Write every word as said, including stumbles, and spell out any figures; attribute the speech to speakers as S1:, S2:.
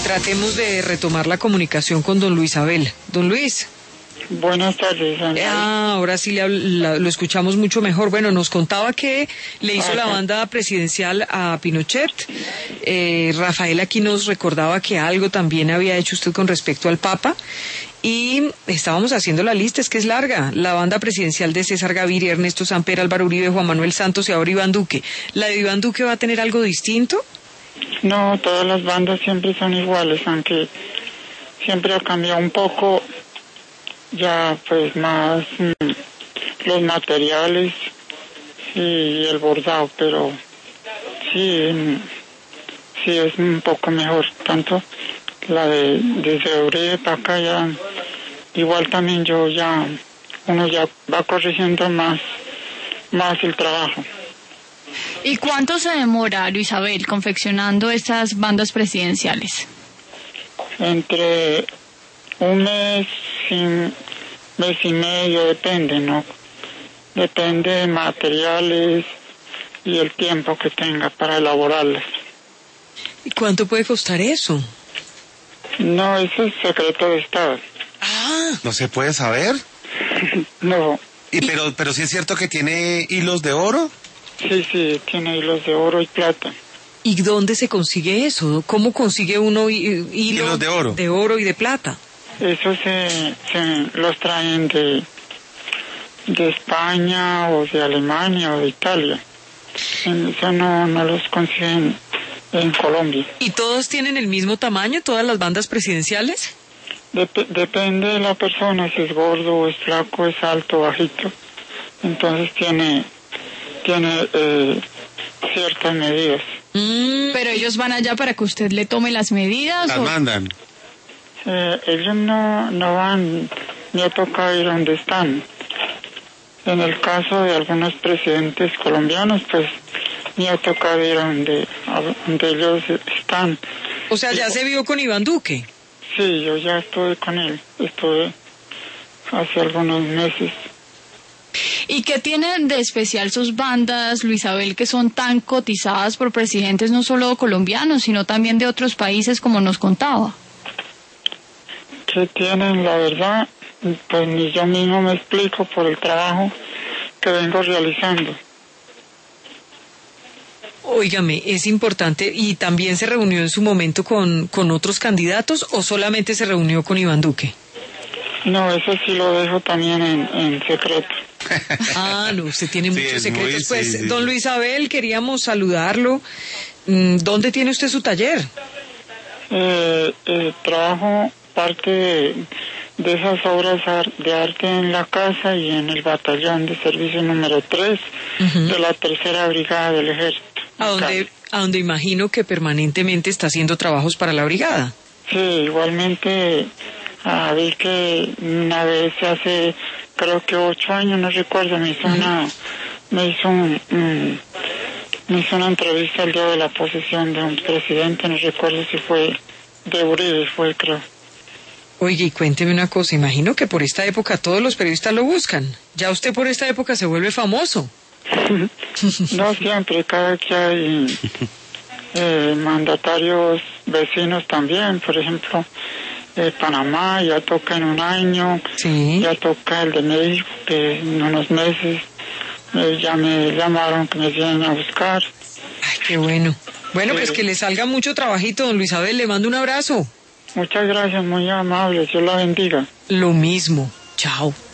S1: tratemos de retomar la comunicación con don Luis Abel. Don Luis.
S2: Buenas tardes, Ana.
S1: Ah, ahora sí le, la, lo escuchamos mucho mejor. Bueno, nos contaba que le hizo Ajá. la banda presidencial a Pinochet. Eh, Rafael aquí nos recordaba que algo también había hecho usted con respecto al Papa. Y estábamos haciendo la lista, es que es larga. La banda presidencial de César Gaviria, Ernesto Samper, Álvaro Uribe, Juan Manuel Santos y ahora Iván Duque. ¿La de Iván Duque va a tener algo distinto?
S2: No, todas las bandas siempre son iguales, aunque siempre ha cambiado un poco. Ya pues más mmm, los materiales y el bordado, pero sí, sí es un poco mejor. Tanto la de desde Uribe para acá ya, igual también yo ya, uno ya va corrigiendo más, más el trabajo.
S3: ¿Y cuánto se demora, Luis Abel, confeccionando estas bandas presidenciales?
S2: Entre un mes, sin mes y medio, depende, ¿no? Depende de materiales y el tiempo que tenga para elaborarlas.
S1: ¿Y cuánto puede costar eso?
S2: No, eso es secreto de Estado.
S1: Ah,
S4: ¿no se puede saber?
S2: No.
S4: ¿Y pero, pero sí es cierto que tiene hilos de oro?
S2: Sí, sí, tiene hilos de oro y plata.
S1: ¿Y dónde se consigue eso? ¿Cómo consigue uno hilos
S4: hilos de oro?
S1: De oro y de plata.
S2: Eso se, se los traen de, de España o de Alemania o de Italia. Eso no, no los consiguen en Colombia.
S1: ¿Y todos tienen el mismo tamaño, todas las bandas presidenciales?
S2: Dep- depende de la persona, si es gordo o es flaco, es alto o bajito. Entonces tiene, tiene eh, ciertas medidas.
S3: Mm, pero ellos van allá para que usted le tome las medidas.
S4: Las
S3: ¿o?
S4: mandan.
S2: Eh, ellos no, no van ni a tocar ir donde están. En el caso de algunos presidentes colombianos, pues ni a tocar ir donde, a donde ellos están.
S1: O sea, ¿ya se vio con Iván Duque?
S2: Sí, yo ya estuve con él, estuve hace algunos meses.
S3: ¿Y qué tienen de especial sus bandas, Luis Abel, que son tan cotizadas por presidentes no solo colombianos, sino también de otros países, como nos contaba?
S2: ¿Qué tienen? La verdad, pues ni yo mismo me explico por el trabajo que vengo realizando.
S1: Óigame, es importante. ¿Y también se reunió en su momento con, con otros candidatos o solamente se reunió con Iván Duque?
S2: No, eso sí lo dejo también en, en secreto.
S1: Ah, no, usted tiene
S4: Sí,
S1: muchos
S4: es
S1: secretos.
S4: muy,
S1: Pues,
S4: sí, sí.
S1: don Luis Abel, queríamos saludarlo. ¿Dónde tiene usted su taller?
S2: Eh, eh, trabajo parte de, de esas obras ar- de arte en la casa y en el batallón de servicio número tres uh-huh. de la tercera brigada del ejército.
S1: A donde, a donde imagino que permanentemente está haciendo trabajos para la brigada.
S2: Sí, igualmente ah, vi que una vez hace, creo que ocho años, no recuerdo, me hizo uh-huh. una, me hizo un, un, me hizo una entrevista el día de la posesión de un presidente, no recuerdo si fue de Uribe, fue creo.
S1: Oye, y cuénteme una cosa, imagino que por esta época todos los periodistas lo buscan. Ya usted por esta época se vuelve famoso.
S2: No siempre, cada que hay eh, mandatarios vecinos también, por ejemplo, eh, Panamá ya toca en un año,
S1: sí.
S2: Ya toca el de México, que en unos meses eh, ya me llamaron que me vienen a buscar.
S1: Ay, qué bueno. Bueno,
S2: sí.
S1: Pues que le salga mucho trabajito, don Luis Abel, le mando un abrazo.
S2: Muchas gracias, muy amable, Dios la bendiga.
S1: Lo mismo, chao.